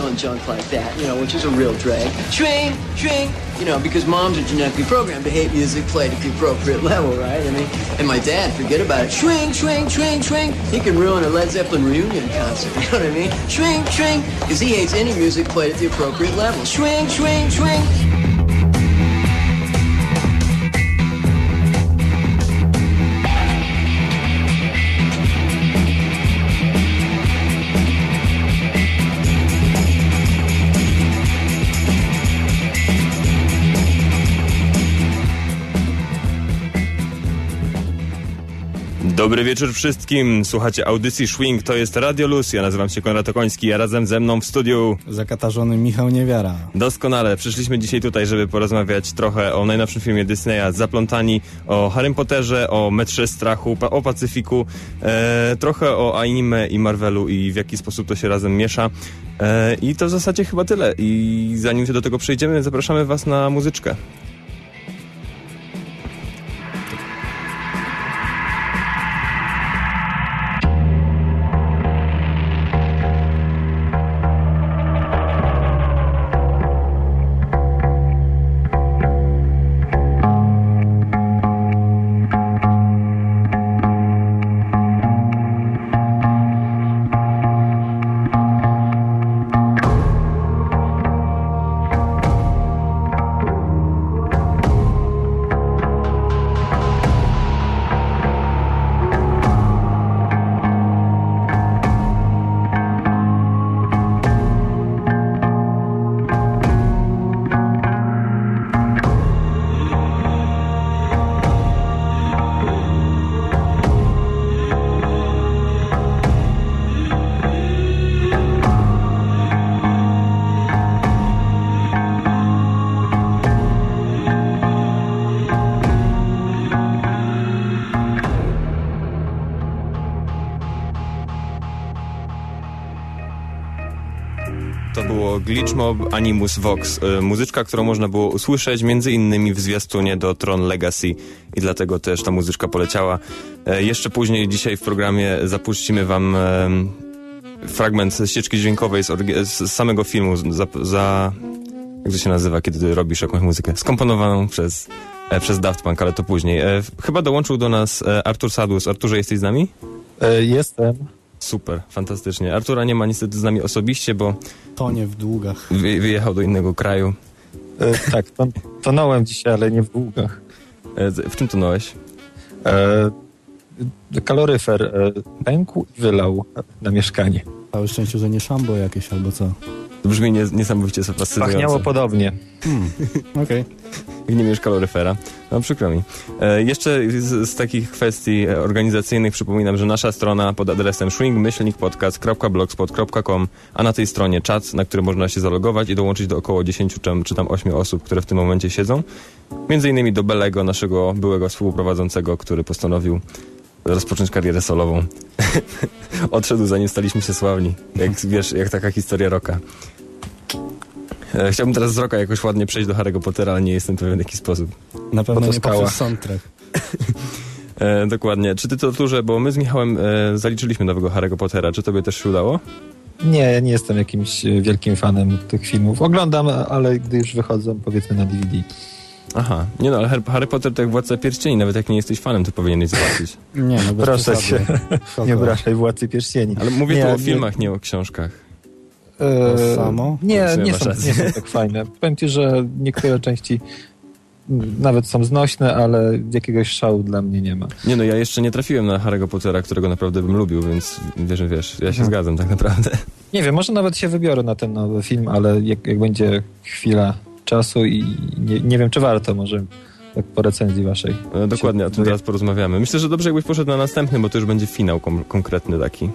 and junk like that, you know, which is a real drag. Swing, swing, you know, because moms are genetically programmed to hate music played at the appropriate level, right? I mean, and my dad, forget about it. Swing, swing, swing, swing. He can ruin a Led Zeppelin reunion concert, you know what I mean? Swing, swing, because he hates any music played at the appropriate level. Swing, swing, swing. Dobry wieczór wszystkim. Słuchacie audycji Swing, to jest Radio Luz. Ja nazywam się Konrad Okoński, a razem ze mną w studiu zakatarzony Michał Niewiara. Doskonale. Przyszliśmy dzisiaj tutaj, żeby porozmawiać trochę o najnowszym filmie Disneya Zaplątani, o Harrym Potterze, o Metrze Strachu, o Pacyfiku, trochę o anime i Marvelu i w jaki sposób to się razem miesza. I to w zasadzie chyba tyle. I zanim się do tego przejdziemy, zapraszamy was na muzyczkę. Glitch Mob Animus Vox, muzyczka, którą można było usłyszeć między innymi w zwiastunie do Tron Legacy i dlatego też ta muzyczka poleciała. Jeszcze później dzisiaj w programie zapuścimy wam fragment ścieżki dźwiękowej z samego filmu, jak to się nazywa, kiedy robisz jakąś muzykę, skomponowaną przez Daft Punk, ale to później. Chyba dołączył do nas Artur Sadus. Arturze, jesteś z nami? Jestem. Super, fantastycznie. Artura nie ma niestety z nami osobiście, bo tonie w długach. Wyjechał do innego kraju. Tak, tonąłem dzisiaj, ale nie w długach. W czym tonąłeś? Kaloryfer pękł i wylał na mieszkanie. Całe szczęście, że nie szambo jakieś albo co? To brzmi niesamowicie fascynująco. Pachniało podobnie. Okej. Jak nie miesz kaloryfera. No przykro mi. Jeszcze z takich kwestii organizacyjnych przypominam, że nasza strona pod adresem swingmyślnikpodcast.blogspot.com, a na tej stronie czat, na który można się zalogować i dołączyć do około 10 czy tam 8 osób, które w tym momencie siedzą. Między innymi do Belego, naszego byłego współprowadzącego, który postanowił rozpocząć karierę solową. Odszedł, zanim staliśmy się sławni. Jak wiesz, jak taka historia rocka. Chciałbym teraz z rocka jakoś ładnie przejść do Harry'ego Pottera, ale nie jestem pewien w jaki sposób. Na pewno nie poprzez soundtrack. Dokładnie. Czy ty to Arturze, bo my z Michałem zaliczyliśmy nowego Harry'ego Pottera. Czy tobie też się udało? Nie, ja nie jestem jakimś wielkim fanem tych filmów. Oglądam, ale gdy już wychodzą, powiedzmy na DVD. Aha. Nie no, ale Harry Potter to jak Władca Pierścieni. Nawet jak nie jesteś fanem, to powinieneś zobaczyć. Nie, no bez proszę cię. Nie obrażaj Władcy Pierścieni. Ale mówię tu o filmach, nie o książkach. Samo? Nie są tak fajne. Powiem ci, że niektóre części nawet są znośne, ale jakiegoś szału dla mnie nie ma. Nie no, ja jeszcze nie trafiłem na Harry'ego Pottera, którego naprawdę bym lubił, więc wiesz, ja się zgadzam tak naprawdę. Nie wiem, może nawet się wybiorę na ten nowy film, ale jak będzie chwila czasu i nie wiem, czy warto, może tak po recenzji waszej. Dokładnie, o tym teraz porozmawiamy. Myślę, że dobrze jakbyś poszedł na następny, bo to już będzie finał konkretny taki.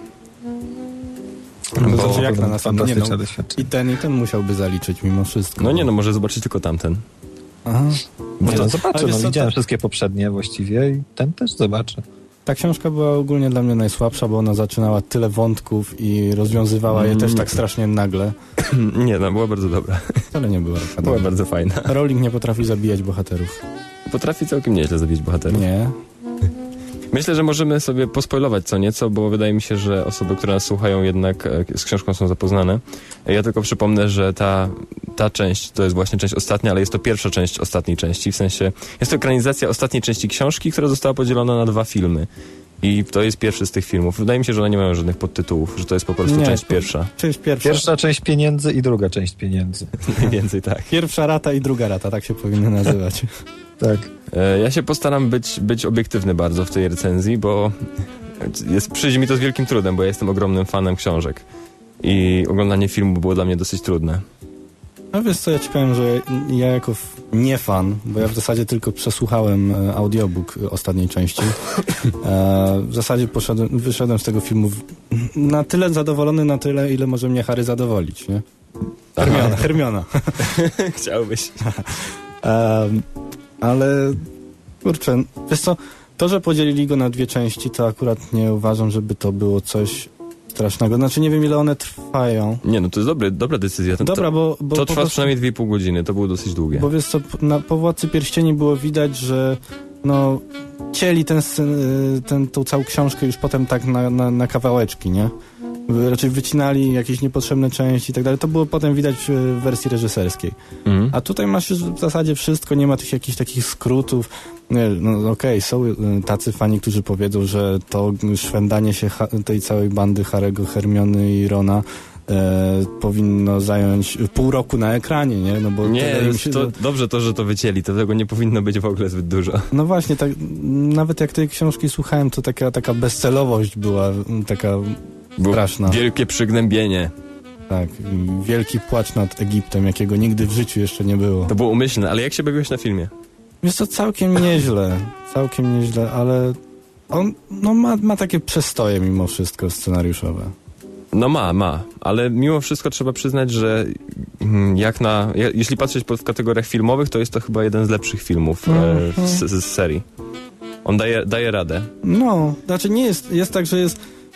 Bo jak na następny, i ten musiałby zaliczyć mimo wszystko. No nie, no może zobaczyć tylko tamten. Aha. Zobaczę, widziałem wszystkie poprzednie właściwie i ten też zobaczę. Ta książka była ogólnie dla mnie najsłabsza, bo ona zaczynała tyle wątków i rozwiązywała je też tak strasznie nagle. Nie, no była bardzo dobra. Wcale nie była. Była bardzo fajna. Rowling nie potrafi zabijać bohaterów. Potrafi całkiem nieźle zabijać bohaterów. Nie. Myślę, że możemy sobie pospoilować co nieco, bo wydaje mi się, że osoby, które nas słuchają, jednak z książką są zapoznane. Ja tylko przypomnę, że ta część to jest właśnie część ostatnia, ale jest to pierwsza część ostatniej części, w sensie jest to ekranizacja ostatniej części książki, która została podzielona na 2 filmy. I to jest pierwszy z tych filmów. Wydaje mi się, że one nie mają żadnych podtytułów, że to jest po prostu część pierwsza. Część pierwsza. Pierwsza część pieniędzy i druga część pieniędzy. Mniej więcej tak. Pierwsza rata i druga rata, tak się powinno nazywać. Tak. Ja się postaram być obiektywny bardzo w tej recenzji, bo przyjdzie mi to z wielkim trudem, bo ja jestem ogromnym fanem książek. I oglądanie filmu było dla mnie dosyć trudne. No wiesz co, ja ci powiem, że ja jako nie fan, bo ja w zasadzie tylko przesłuchałem audiobook ostatniej części. W zasadzie wyszedłem z tego filmu na tyle zadowolony, na tyle, ile może mnie Harry zadowolić, nie? Hermiona. Chciałbyś. Ale kurczę, wiesz co, to, że podzielili go na 2 części, to akurat nie uważam, żeby to było coś strasznego. Znaczy nie wiem, ile one trwają. Nie, no to jest dobra decyzja. Dobra, bo to trwa przynajmniej 2,5 godziny, to było dosyć długie. Bo wiesz co, po Władcy Pierścieni było widać, że cięli tą całą książkę już potem tak na kawałeczki, nie? Raczej wycinali jakieś niepotrzebne części i tak dalej. To było potem widać w wersji reżyserskiej. A tutaj masz już w zasadzie wszystko, nie ma tych jakichś takich skrótów. Okej, są tacy fani, którzy powiedzą, że to szwendanie się tej całej bandy Harry'ego, Hermiony i Rona powinno zająć pół roku na ekranie, nie? No bo nie, dobrze to, że to wycięli, to tego nie powinno być w ogóle zbyt dużo. No właśnie, tak, nawet jak tej książki słuchałem, to taka bezcelowość była taka straszna. Wielkie przygnębienie. Tak, wielki płacz nad Egiptem, jakiego nigdy w życiu jeszcze nie było. To było umyślne, ale jak się bawiłeś na filmie? Wiesz co, całkiem nieźle, ale on ma takie przestoje mimo wszystko scenariuszowe. No ma, ale mimo wszystko trzeba przyznać, że jeśli patrzeć w kategoriach filmowych, to jest to chyba jeden z lepszych filmów z serii. On daje radę. No, znaczy nie jest tak, że jest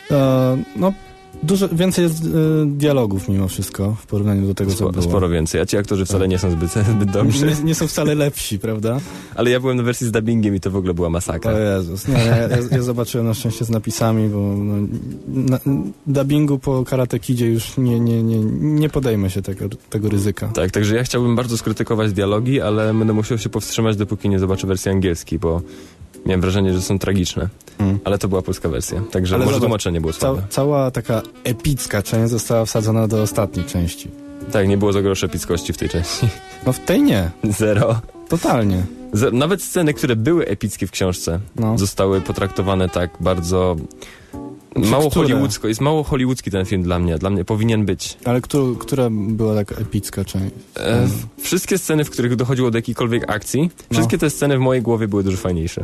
dużo więcej jest dialogów mimo wszystko w porównaniu do tego, co było. Sporo więcej, a ci aktorzy wcale nie są zbyt dobrzy. Nie są wcale lepsi, prawda? Ale ja byłem na wersji z dubbingiem i to w ogóle była masakra. O Jezus, ja zobaczyłem na szczęście z napisami, bo dubbingu po Karate Kidzie już nie podejmę się tego ryzyka. Tak, także ja chciałbym bardzo skrytykować dialogi, ale będę musiał się powstrzymać, dopóki nie zobaczę wersji angielskiej, bo miałem wrażenie, że są tragiczne. Ale to była polska wersja, także ale może tłumaczenie było słabe. Cała taka epicka część została wsadzona do ostatniej części. Tak, nie było za grosz epickości w tej części. No w tej nie. Zero. Totalnie. Nawet sceny, które były epickie w książce, zostały potraktowane tak bardzo mało hollywoodzko. Jest mało hollywoodzki ten film dla mnie. Dla mnie powinien być. Ale która była taka epicka część? Wszystkie sceny, w których dochodziło do jakiejkolwiek akcji, wszystkie te sceny w mojej głowie były dużo fajniejsze.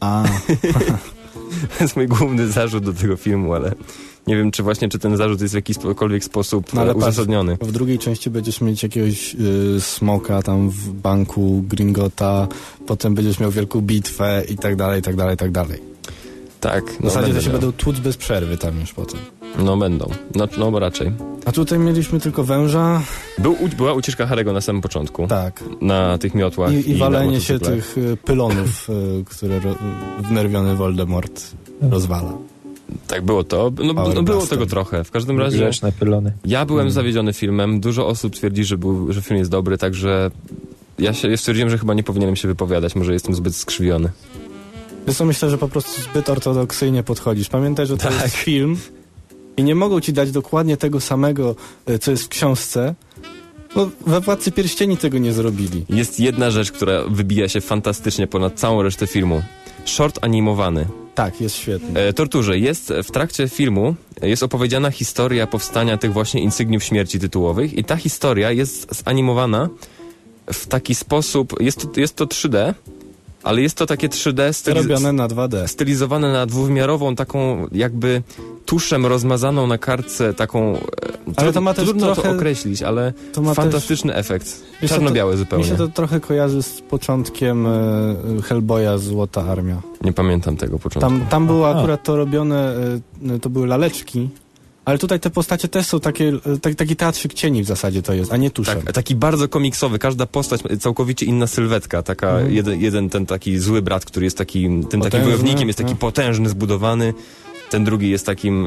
To jest mój główny zarzut do tego filmu, ale nie wiem, czy ten zarzut jest w jakikolwiek sposób uzasadniony. W drugiej części będziesz mieć jakiegoś smoka tam w banku, Gringota, potem będziesz miał wielką bitwę i tak dalej, i tak dalej, i tak dalej. Tak. W zasadzie to się będą tłuc bez przerwy tam już potem. No będą. No bo raczej. A tutaj mieliśmy tylko węża. Była ucieczka Harry'ego na samym początku. Tak. Na tych miotłach. I walenie się tych pylonów, które wnerwiony Voldemort rozwala. Tak, było to. Było tego trochę. W każdym razie grzeczne pylony. Ja byłem zawiedziony filmem. Dużo osób twierdzi, że film jest dobry, także ja stwierdziłem, że chyba nie powinienem się wypowiadać. Może jestem zbyt skrzywiony. Wiesz co, myślę, że po prostu zbyt ortodoksyjnie podchodzisz. Pamiętaj, że to jest film i nie mogą ci dać dokładnie tego samego, co jest w książce, bo we Władcy Pierścieni tego nie zrobili. Jest jedna rzecz, która wybija się fantastycznie ponad całą resztę filmu. Short animowany. Tak, jest świetny. Torturze. W trakcie filmu jest opowiedziana historia powstania tych właśnie insygniów śmierci tytułowych i ta historia jest zanimowana w taki sposób, jest to 3D, ale jest to takie 3D robione na 2D. Stylizowane na dwuwymiarową, taką jakby tuszem rozmazaną na kartce, taką... Ale to ma też trudno trochę, to określić, ale fantastyczny efekt. Czarno-biały zupełnie. Mi się to trochę kojarzy z początkiem Hellboya Złota Armia. Nie pamiętam tego początku. Tam było akurat to robione, to były laleczki Ale tutaj te postacie też są taki teatrzyk cieni w zasadzie to jest, a nie tuszem. Tak, taki bardzo komiksowy, każda postać całkowicie inna sylwetka, taka jeden ten taki zły brat, który jest takim wojownikiem, jest taki potężny, zbudowany, ten drugi jest takim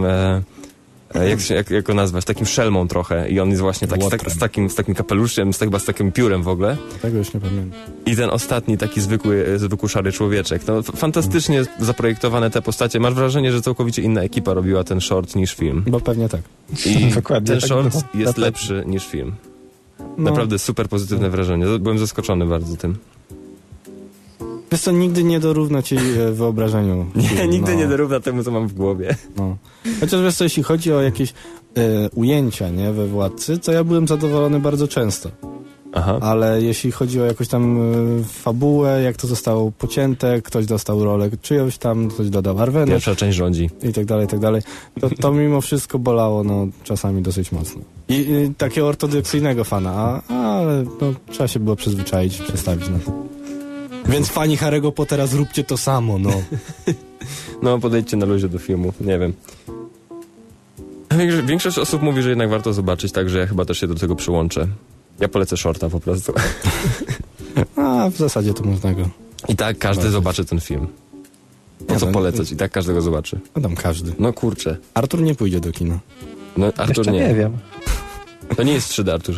jak go nazwać, takim szelmą trochę i on jest właśnie taki z takim kapeluszem, chyba z takim piórem w ogóle. Tego już nie pamiętam. I ten ostatni taki zwykły szary człowieczek. No, fantastycznie zaprojektowane te postacie. Masz wrażenie, że całkowicie inna ekipa robiła ten short niż film. Bo pewnie tak. I dokładnie, ten tak short było. jest lepszy niż film. No. Naprawdę super pozytywne wrażenie. Byłem zaskoczony bardzo tym. Wiesz co, nigdy nie dorówna ci wyobrażeniu. Nie, nigdy nie dorówna temu, co mam w głowie. No. Chociaż wiesz co, jeśli chodzi o jakieś ujęcia, nie, we Władcy, to ja byłem zadowolony bardzo często. Aha. Ale jeśli chodzi o jakąś tam fabułę, jak to zostało pocięte, ktoś dostał rolę czyjąś tam, ktoś dodał Arwenę. Pierwsza część rządzi. I tak dalej, to mimo wszystko bolało, no, czasami dosyć mocno. I takiego ortodoksyjnego fana, ale no, trzeba się było przyzwyczaić, przestawić na to. Więc fani Harry'ego Pottera, zróbcie to samo, no. No, podejdźcie na luzie do filmu, nie wiem. Większość osób mówi, że jednak warto zobaczyć, także ja chyba też się do tego przyłączę. Ja polecę shorta po prostu. A w zasadzie to można go. I tak każdy zobaczy ten film. Po co polecać? I tak każdy go zobaczy. No tam każdy. No kurczę. Artur nie pójdzie do kina. No Artur Jeszcze nie wiem. To nie jest w 3D, Arturze.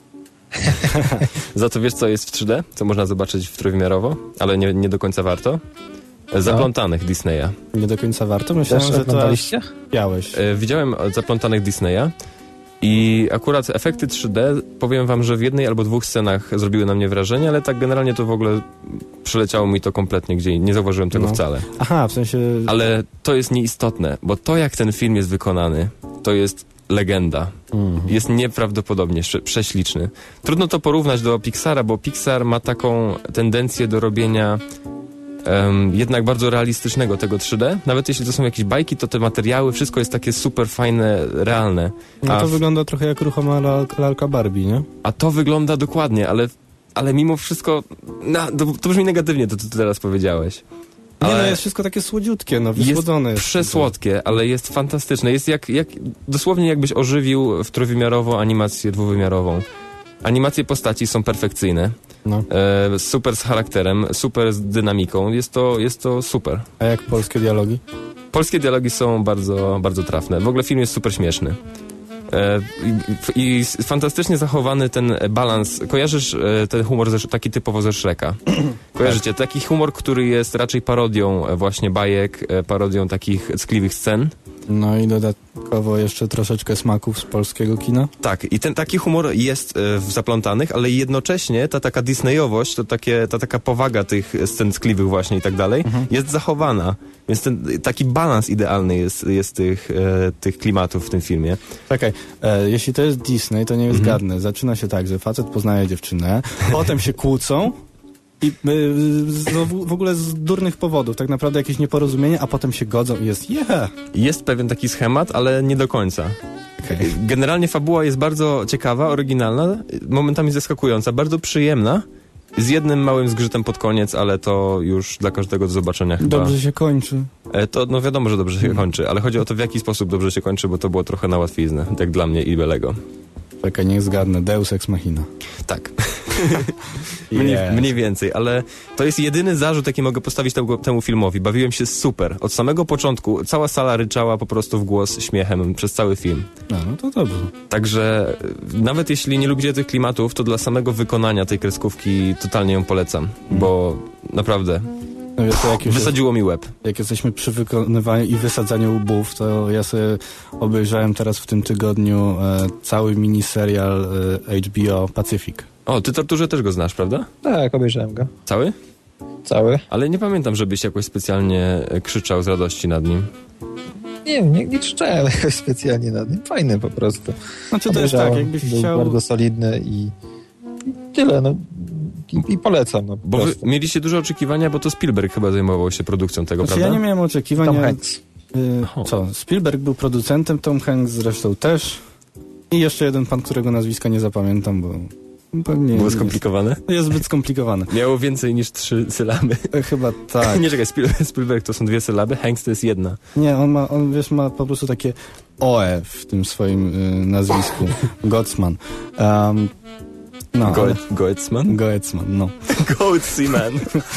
Za to wiesz, co jest w 3D? Co można zobaczyć w trójwymiarowo? Ale nie do końca warto? Zaplątanych Disneya. Nie do końca warto? Myślałem, Też że to oglądaliście? miałeś. Widziałem Zaplątanych Disneya i akurat efekty 3D, powiem wam, że w jednej albo dwóch scenach zrobiły na mnie wrażenie, ale tak generalnie to w ogóle przeleciało mi to kompletnie, gdzie nie zauważyłem tego wcale. Aha, w sensie... Ale to jest nieistotne, bo to, jak ten film jest wykonany, to jest legenda. Jest nieprawdopodobnie prześliczny. Trudno to porównać do Pixara, bo Pixar ma taką tendencję do robienia jednak bardzo realistycznego tego 3D. Nawet jeśli to są jakieś bajki, to te materiały, wszystko jest takie super fajne, realne. No to wygląda trochę jak ruchoma lalka Barbie, nie? A to wygląda dokładnie, ale mimo wszystko to brzmi negatywnie, to co ty teraz powiedziałeś. Nie, no jest wszystko takie słodziutkie, no wysłodzone jest. Przesłodkie, ale jest fantastyczne. Jest jak dosłownie jakbyś ożywił w trójwymiarowo animację dwuwymiarową. Animacje postaci są perfekcyjne. No. Super z charakterem, super z dynamiką. Jest to super. A jak polskie dialogi? Polskie dialogi są bardzo, bardzo trafne. W ogóle film jest super śmieszny. I fantastycznie zachowany ten balans. Kojarzysz ten humor taki typowo ze Shreka? Kojarzycie? Taki humor, który jest raczej parodią właśnie bajek, parodią takich ckliwych scen. No i dodatkowo jeszcze troszeczkę smaków z polskiego kina. Tak, i taki humor jest w Zaplątanych, ale jednocześnie ta taka Disneyowość, ta taka powaga tych scen ckliwych właśnie i tak dalej, jest zachowana. Więc taki balans idealny jest tych klimatów w tym filmie. Czekaj, jeśli to jest Disney, to nie jest zgadnę. Zaczyna się tak, że facet poznaje dziewczynę, potem się kłócą i w ogóle z durnych powodów, tak naprawdę jakieś nieporozumienie, a potem się godzą i jest Jest pewien taki schemat, ale nie do końca. Okay. Generalnie fabuła jest bardzo ciekawa, oryginalna, momentami zaskakująca, bardzo przyjemna, z jednym małym zgrzytem pod koniec, ale to już dla każdego do zobaczenia chyba. Dobrze się kończy. To no wiadomo, że dobrze się kończy, ale chodzi o to, w jaki sposób dobrze się kończy, bo to było trochę na łatwiznę, tak dla mnie i Belego. Czekaj, niech zgadnę. Deus Ex Machina. Tak. Mniej więcej, ale to jest jedyny zarzut, jaki mogę postawić temu filmowi. Bawiłem się super. Od samego początku cała sala ryczała po prostu w głos śmiechem przez cały film. No to dobrze. Także nawet jeśli nie lubicie tych klimatów, to dla samego wykonania tej kreskówki totalnie ją polecam, bo naprawdę no wiesz, wysadziło mi łeb. Jak jesteśmy przy wykonywaniu i wysadzaniu łbów, to ja sobie obejrzałem teraz w tym tygodniu cały miniserial HBO Pacific. O, ty, Arturze, też go znasz, prawda? Tak, obejrzałem go. Cały? Cały. Ale nie pamiętam, żebyś jakoś specjalnie krzyczał z radości nad nim. Nie krzyczałem jakoś specjalnie nad nim. Fajny po prostu. Znaczy to jest tak, jakbyś był chciał... bardzo solidny i tyle, no. I polecam, no. Bo wy mieliście duże oczekiwania, bo to Spielberg chyba zajmował się produkcją tego, znaczy, prawda? Ja nie miałem oczekiwań. Tom Hanks. Spielberg był producentem, Tom Hanks zresztą też. I jeszcze jeden pan, którego nazwiska nie zapamiętam, bo To nie Było skomplikowane? Jest zbyt skomplikowane. Miało więcej niż 3 sylaby. Chyba tak. Nie, czekaj, Spielberg to są 2 sylaby, Hanks to jest 1. Nie, on ma po prostu takie OE w tym swoim nazwisku. Gottsman. Goetzman? Goetzman, no. Goetzman.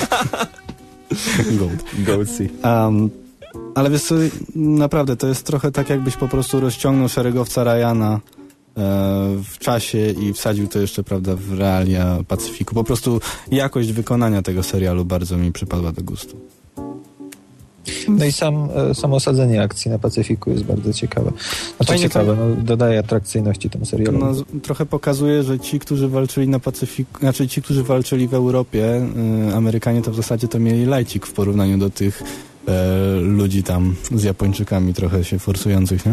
Goatsy. Ale wiesz co, naprawdę, to jest trochę tak, jakbyś po prostu rozciągnął szeregowca Ryana w czasie i wsadził to jeszcze, prawda, w realia Pacyfiku. Po prostu jakość wykonania tego serialu bardzo mi przypadła do gustu. No i samo osadzenie akcji na Pacyfiku jest bardzo ciekawe. Znaczy ciekawe, no, dodaje atrakcyjności temu serialowi. No, trochę pokazuje, że ci, którzy walczyli na Pacyfiku, znaczy ci, którzy walczyli w Europie, Amerykanie, to w zasadzie to mieli lajcik w porównaniu do tych ludzi tam z Japończykami trochę się forsujących, nie?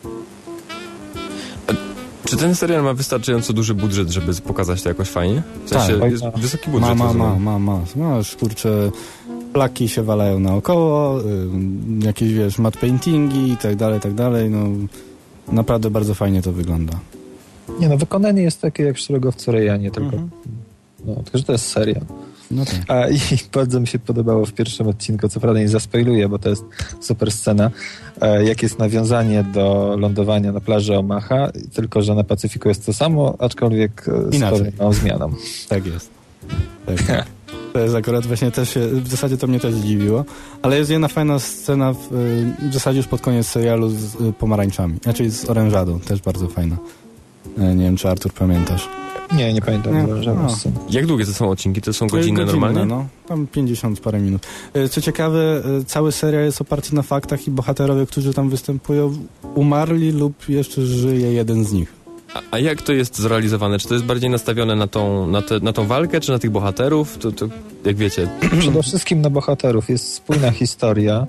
Czy ten serial ma wystarczająco duży budżet, żeby pokazać to jakoś fajnie? W sensie tak, jest wysoki budżet. Ma. No już, kurczę, plaki się walają naokoło, jakieś, wiesz, matte paintingi i tak dalej, no naprawdę bardzo fajnie to wygląda. Nie no, wykonanie jest takie jak w Szeregowcu Ryanie, tylko tylko że to jest serial. No tak. I bardzo mi się podobało w pierwszym odcinku, co prawda nie zaspoiluję, bo to jest super scena, jak jest nawiązanie do lądowania na plaży Omaha, tylko że na Pacyfiku jest to samo, aczkolwiek z pewną zmianą. Tak jest. Tak. To jest akurat właśnie też w zasadzie to mnie też zdziwiło, ale jest jedna fajna scena w zasadzie już pod koniec serialu z pomarańczami, znaczy z orężadą, też bardzo fajna. Nie wiem, czy Artur pamiętasz. Nie pamiętam żadnej sceny. Jak długie to są odcinki? To są godziny normalnie? No, tam 50 parę minut. Co ciekawe, cały serial jest oparty na faktach i bohaterowie, którzy tam występują, umarli lub jeszcze żyje jeden z nich. A jak to jest zrealizowane? Czy to jest bardziej nastawione na tą walkę, czy na tych bohaterów? To jak wiecie... Przede wszystkim na bohaterów. Jest spójna historia.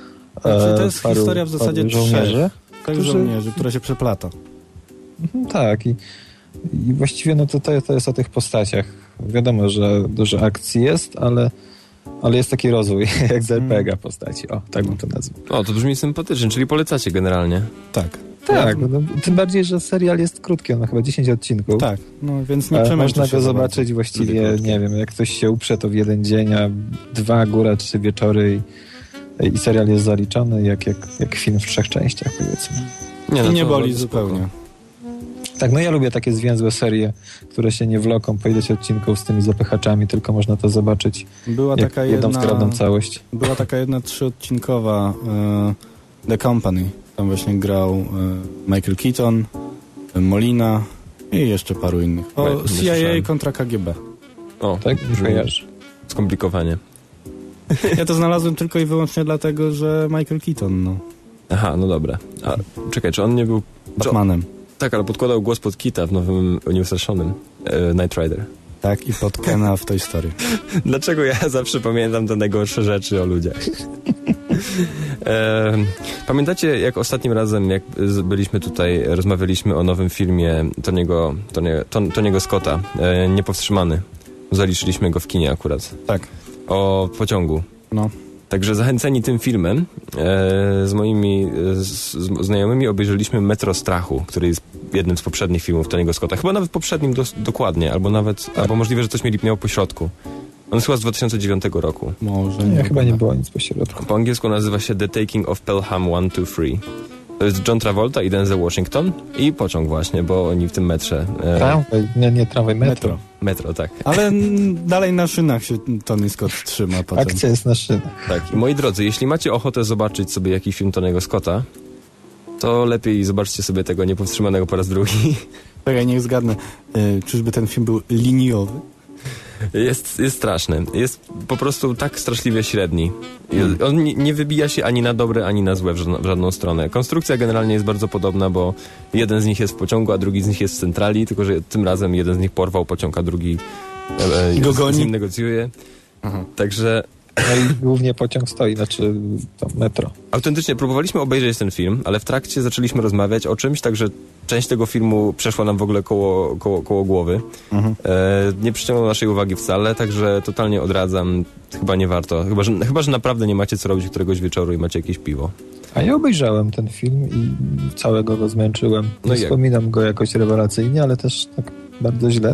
To jest historia w zasadzie żołnierzy, która się przeplata. Tak. I właściwie no to jest o tych postaciach. Wiadomo, że dużo akcji jest, ale jest taki rozwój, jak z RPG postaci. O, tak bym to nazwał. O, to brzmi sympatycznie, czyli polecacie generalnie. Tak. Tak, no, tym bardziej, że serial jest krótki, on ma chyba 10 odcinków. Tak, no więc nie przemęczy się. Można go zobaczyć właściwie, nie wiem, jak ktoś się uprze, to w jeden dzień, a 2, góra 3 wieczory i serial jest zaliczony jak film w 3 częściach, powiedzmy. Nie boli zupełnie. Tak, no ja lubię takie zwięzłe serie, które się nie wloką po ileś odcinków z tymi zapychaczami, tylko można to zobaczyć jedną zgrabną całość. Była taka jedna 3-odcinkowa The Company. Tam właśnie grał Michael Keaton, Molina i jeszcze paru innych. CIA kontra KGB. O, tak? Skomplikowanie. Ja to znalazłem tylko i wyłącznie dlatego, że Michael Keaton, no. Aha, no dobra. A czekaj, czy on nie był... Batmanem. Tak, ale podkładał głos pod Kita w nowym Nieustraszonym Knight Rider. Tak, i pod Kena w Toy Story. Dlaczego ja zawsze pamiętam te najgorsze rzeczy o ludziach? Pamiętacie, jak ostatnim razem, jak byliśmy tutaj, rozmawialiśmy o nowym filmie Tony'ego Scotta, Niepowstrzymany. Zaliczyliśmy go w kinie akurat. Tak. O pociągu. No. Także zachęceni tym filmem z moimi znajomymi obejrzeliśmy Metro Strachu, który jest jednym z poprzednich filmów Tony'ego Scotta. Chyba nawet poprzednim dokładnie, albo możliwe, że coś miał po środku. On jest chyba z 2009 roku. Może nie. Chyba nie było nic po środku. Po angielsku nazywa się The Taking of Pelham 123. To jest John Travolta i Denzel Washington i pociąg właśnie, bo oni w tym metrze... Tramwaj, nie tramwaj, metro. Metro, tak. Ale dalej na szynach się Tony Scott trzyma potem. Akcja jest na szynach. Tak. I moi drodzy, jeśli macie ochotę zobaczyć sobie jakiś film Tony'ego Scotta, to lepiej zobaczcie sobie tego Niepowstrzymanego po raz drugi. Czekaj, niech zgadnę. Czyżby ten film był liniowy? Jest straszny. Jest po prostu tak straszliwie średni. On nie wybija się ani na dobre, ani na złe w żadną stronę. Konstrukcja generalnie jest bardzo podobna, bo jeden z nich jest w pociągu, a drugi z nich jest w centrali, tylko że tym razem jeden z nich porwał pociąg, a drugi z nim negocjuje. Aha. Także... No i głównie pociąg stoi, znaczy to metro. Autentycznie próbowaliśmy obejrzeć ten film, ale w trakcie zaczęliśmy rozmawiać o czymś, także część tego filmu przeszła nam w ogóle koło głowy. Nie przyciągnął naszej uwagi wcale, także totalnie odradzam. Chyba nie warto. Chyba, że naprawdę nie macie co robić któregoś wieczoru i macie jakieś piwo. A ja obejrzałem ten film i całego go zmęczyłem. Nie wspominam go jakoś rewelacyjnie, ale też tak bardzo źle.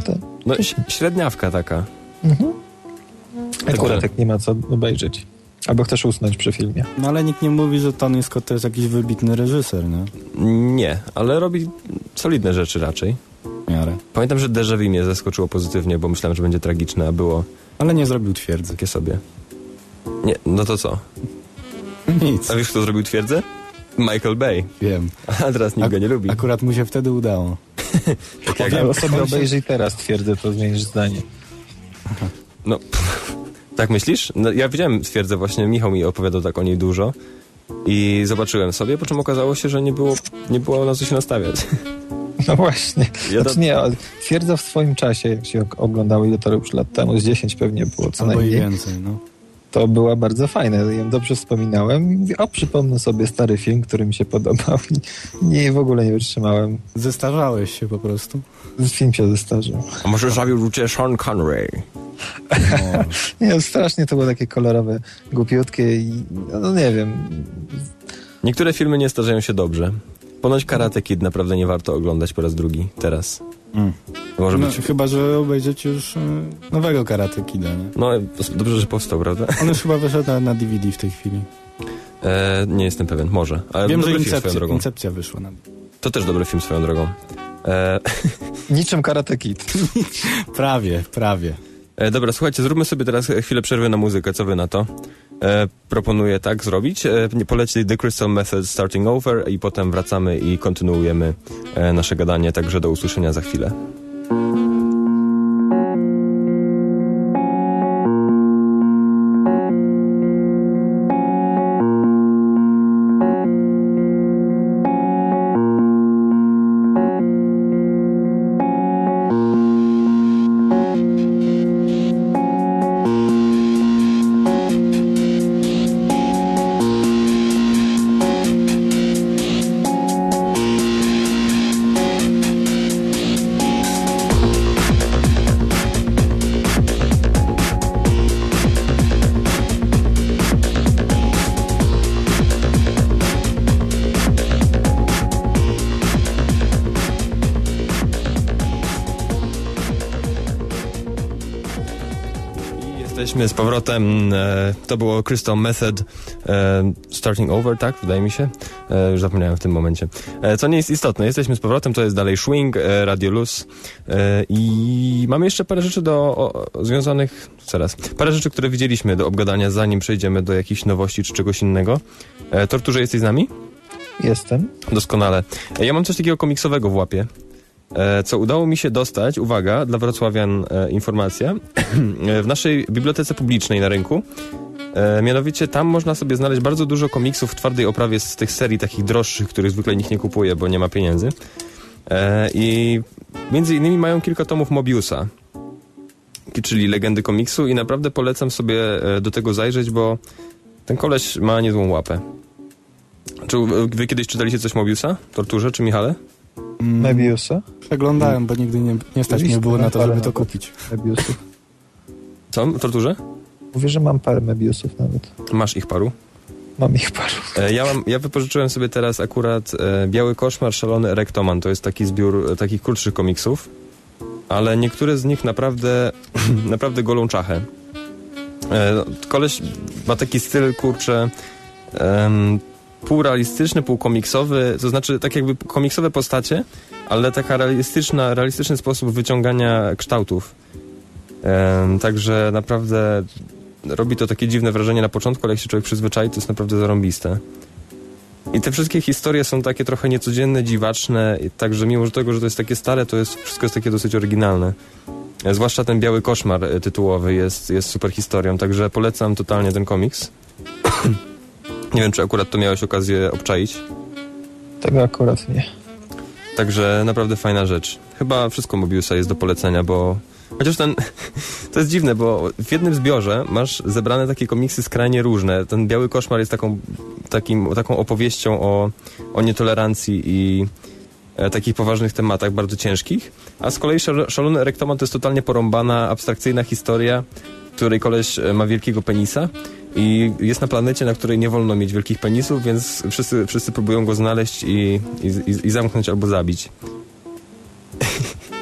No średniawka taka. Akurat tak nie ma co obejrzeć. Albo chcesz usnąć przy filmie. No ale nikt nie mówi, że Tony Scott to jest jakiś wybitny reżyser, nie? Nie, ale robi solidne rzeczy raczej. W miarę. Pamiętam, że Déjà Vu mnie zaskoczyło pozytywnie, bo myślałem, że będzie tragiczne, a było Ale nie zrobił Twierdzy. takie sobie. Nie, no to co? Nic. A wiesz, kto zrobił Twierdzę? Michael Bay. Wiem. A teraz nikt go nie lubi. Akurat mu się wtedy udało. Ale sobie obejrzyj teraz, twierdzę, to zmienisz zdanie. No, tak myślisz? No, ja widziałem Twierdzę właśnie, Michał mi opowiadał tak o niej dużo i zobaczyłem sobie, po czym okazało się, że nie było na co się nastawiać. No właśnie. Znaczy nie, Twierdza w swoim czasie, jak się oglądało, ile to już lat temu, z 10 pewnie było co Albo najmniej. i więcej, no. To była bardzo fajna. Ja ją dobrze wspominałem i mówię, przypomnę sobie stary film, który mi się podobał i w ogóle nie wytrzymałem. Zestarzałeś się po prostu. Film się zestarzał. A może zawiódł cię Sean Connery? Nie, strasznie to było takie kolorowe, głupiutkie i no nie wiem. Niektóre filmy nie starzeją się dobrze. Ponoć Karate Kid naprawdę nie warto oglądać po raz drugi teraz. Może być... Chyba, że obejrzeć już nowego Karate Kida, nie? No, dobrze, że powstał, prawda? On już chyba wyszedł na DVD w tej chwili. Nie jestem pewien, może. Ale wiem, dobry że film swoją drogą. Incepcja wyszła. To też dobry film swoją drogą. Niczym Karate Kid. Prawie. Dobra, słuchajcie, zróbmy sobie teraz chwilę przerwy na muzykę. Co wy na to? Proponuję tak zrobić. Poleci The Crystal Method Starting Over i potem wracamy i kontynuujemy nasze gadanie. Także do usłyszenia za chwilę. Jesteśmy z powrotem. To było Crystal Method Starting Over, tak? Wydaje mi się. Już zapomniałem w tym momencie. Co nie jest istotne. Jesteśmy z powrotem. To jest dalej Swing, Radio Luz. I mamy jeszcze parę rzeczy związanych... Parę rzeczy, które widzieliśmy do obgadania, zanim przejdziemy do jakichś nowości czy czegoś innego. Torturze, jesteś z nami? Jestem. Doskonale. Ja mam coś takiego komiksowego w łapie. Co udało mi się dostać, uwaga, dla wrocławian informacja, w naszej bibliotece publicznej na rynku. Mianowicie tam można sobie znaleźć bardzo dużo komiksów w twardej oprawie z tych serii takich droższych, których zwykle nikt nie kupuje, bo nie ma pieniędzy. I między innymi mają kilka tomów Mobiusa, czyli legendy komiksu, i naprawdę polecam sobie do tego zajrzeć, bo ten koleś ma niezłą łapę. Czy wy kiedyś czytaliście coś Mobiusa? Torturze czy Michale? Mebiusa? Przeglądałem, bo nigdy nie stać mnie było na to, żeby to kupić. Mebiusów. Co? Torturze? Mówię, że mam parę Mebiusów nawet. Masz ich paru? Mam ich paru. Ja wypożyczyłem sobie teraz akurat Biały Koszmar, Szalony Erektoman. To jest taki zbiór takich krótszych komiksów, ale niektóre z nich naprawdę golą czachę. Koleś ma taki styl, kurczę, półrealistyczny, półkomiksowy, to znaczy tak jakby komiksowe postacie, ale taka realistyczny sposób wyciągania kształtów. Także naprawdę robi to takie dziwne wrażenie na początku, ale jak się człowiek przyzwyczai, to jest naprawdę zarąbiste. I te wszystkie historie są takie trochę niecodzienne, dziwaczne, także mimo tego, że to jest takie stare, to wszystko jest takie dosyć oryginalne. Zwłaszcza ten Biały Koszmar tytułowy jest super historią, także polecam totalnie ten komiks. Nie wiem, czy akurat to miałeś okazję obczaić. Tego akurat nie. Także naprawdę fajna rzecz. Chyba wszystko Mobiusa jest do polecenia, bo... Chociaż to jest dziwne, bo w jednym zbiorze masz zebrane takie komiksy skrajnie różne. Ten Biały Koszmar jest taką opowieścią o nietolerancji i takich poważnych tematach, bardzo ciężkich. A z kolei Szalony Erektoman to jest totalnie porąbana, abstrakcyjna historia, w której koleś ma wielkiego penisa i jest na planecie, na której nie wolno mieć wielkich penisów, więc wszyscy próbują go znaleźć i zamknąć albo zabić.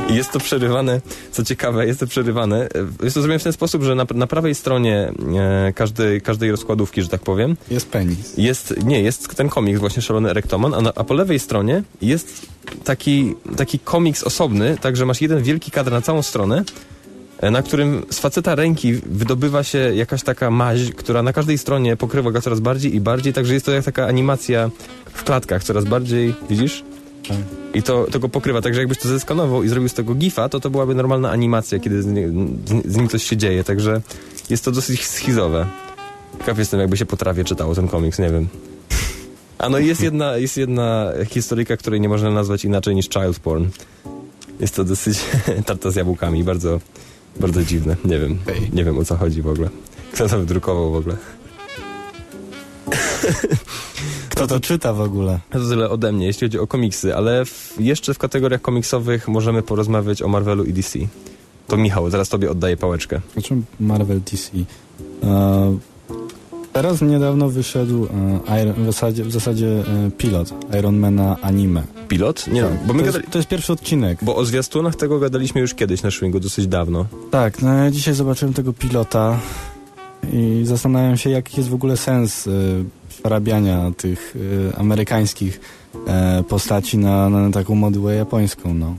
I jest to przerywane, co ciekawe, jest to zrobione w ten sposób, że na prawej stronie każdej rozkładówki, że tak powiem, jest penis. Jest ten komiks właśnie Szalony Erektoman, a po lewej stronie jest taki komiks osobny, także masz jeden wielki kadr na całą stronę, na którym z faceta ręki wydobywa się jakaś taka maź, która na każdej stronie pokrywa go coraz bardziej i bardziej, także jest to jak taka animacja w klatkach, coraz bardziej, widzisz? Tak. I to go pokrywa, także jakbyś to zeskanował i zrobił z tego gifa, to byłaby normalna animacja, kiedy z nim coś się dzieje, także jest to dosyć schizowe. Ciekaw jestem, jakby się po trawie czytało ten komiks, nie wiem. A no i jest jedna historyjka, której nie można nazwać inaczej niż child porn. Jest to dosyć tarta z jabłkami, bardzo, bardzo dziwne, nie wiem. Nie wiem, o co chodzi w ogóle. Kto to wydrukował w ogóle? Kto to czyta w ogóle? To tyle ode mnie, jeśli chodzi o komiksy, ale jeszcze w kategoriach komiksowych możemy porozmawiać o Marvelu i DC. To Michał, zaraz tobie oddaję pałeczkę. O czym Marvel DC? Teraz niedawno wyszedł w zasadzie pilot Ironmana anime. Pilot? Nie, tak, bo to jest pierwszy odcinek. Bo o zwiastunach tego gadaliśmy już kiedyś na Szwingu, dosyć dawno. Tak, no ja dzisiaj zobaczyłem tego pilota i zastanawiam się, jaki jest w ogóle sens przerabiania tych amerykańskich postaci na taką modułę japońską, no.